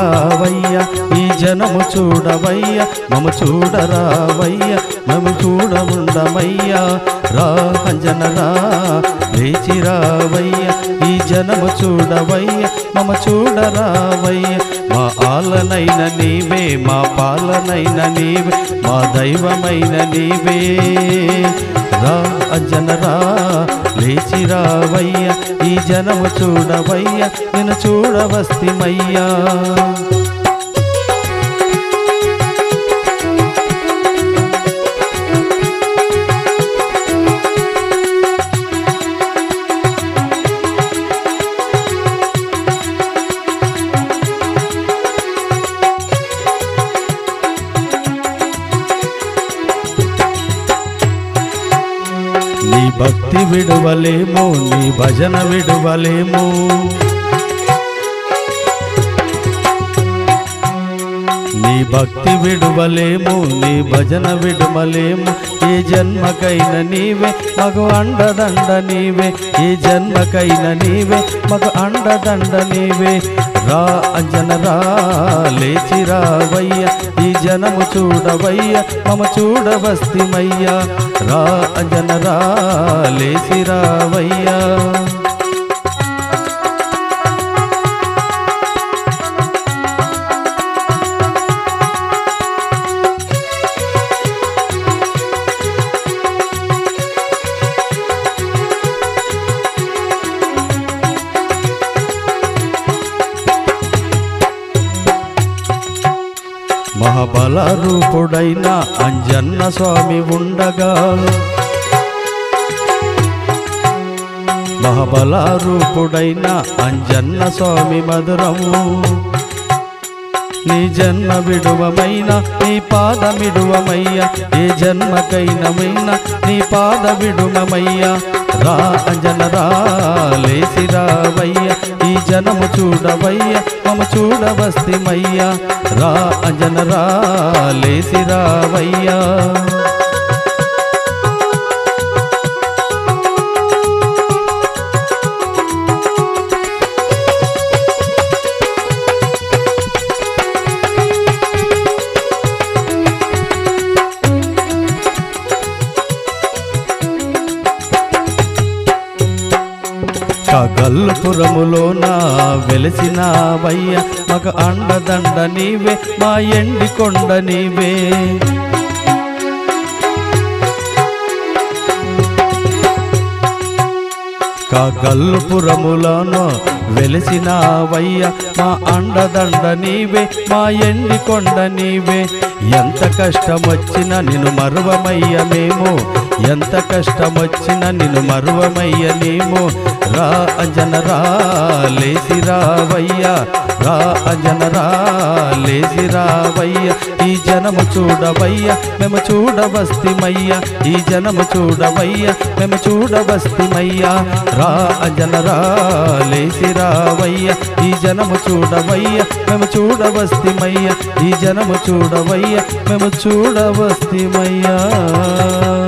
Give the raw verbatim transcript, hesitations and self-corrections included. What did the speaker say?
రావయ్య ఈ జనము చూడవయ్య మము చూడరావయ్య మము చూడముండమయ్యా రా అంజన రా లేచి రావయ్య ఈ జనము చూడవయ్య మమ చూడరావయ్య మా ఆలనైన నీవే మా పాలనైన నీవే మా దైవమైన నీవే రా అంజన రా లేచి రావయ్య ఈ జనము చూడవయ్య నిన్ను చూడవస్తిమయ్యా నీ భక్తి విడువలేము నీ భజన విడువలేము నీ భక్తి విడువలేము నీ భజన విడువలేము ఈ జన్మకైన నీవే మగు అండదండ నీవే ఈ జన్మకైన నీవే మగు అండదండ నీవే రా అంజన రా లేచి రావయ్య ఈ జనము చూడవయ్య మమ చూడవస్తిమయ్యా రా అంజన రా లేచి రావయ్యా మహాబల రూపుడైన అంజన్న స్వామి ఉండగా మహాబల రూపుడైన అంజన్న స్వామి మధురము నీ జన్మ విడువమైన నీ పాద విడువమయ్య ఏ జన్మకైనమైన నీ పాద విడువమయ్య రా అంజన రా లేసి రావయ్య ఈ జనము చూడవయ్య మమ చూడవస్తిమయ్యా రా అంజన రా లేసి రావయ్యా కగల్పురములోన వెలిసినావయ్య మగ అండదండ నీవే మా ఎండి కొండ నీవే కగల్పురములోన వెలిసినావయ్య మా అండదండ నీవే మా ఎండి కొండ నీవే ఎంత కష్టమొచ్చినా నిన్ను మరువమయ్య మేము ఎంత కష్టమొచ్చినా నిన్ను మరువమయ్య నీము రా అంజన రా లేసి రావయ్య రా అంజన రా లేసి రావయ్య ఈ జనము చూడవయ్య మేము చూడవస్తిమయ్య ఈ జనము చూడవయ్య మేము చూడవస్తిమయ్య రా అంజన రా లేసి రావయ్య ఈ జనము చూడవయ్య మేము చూడవస్తిమయ్య ఈ జనము చూడవయ్య మేము చూడవస్తిమయ్యా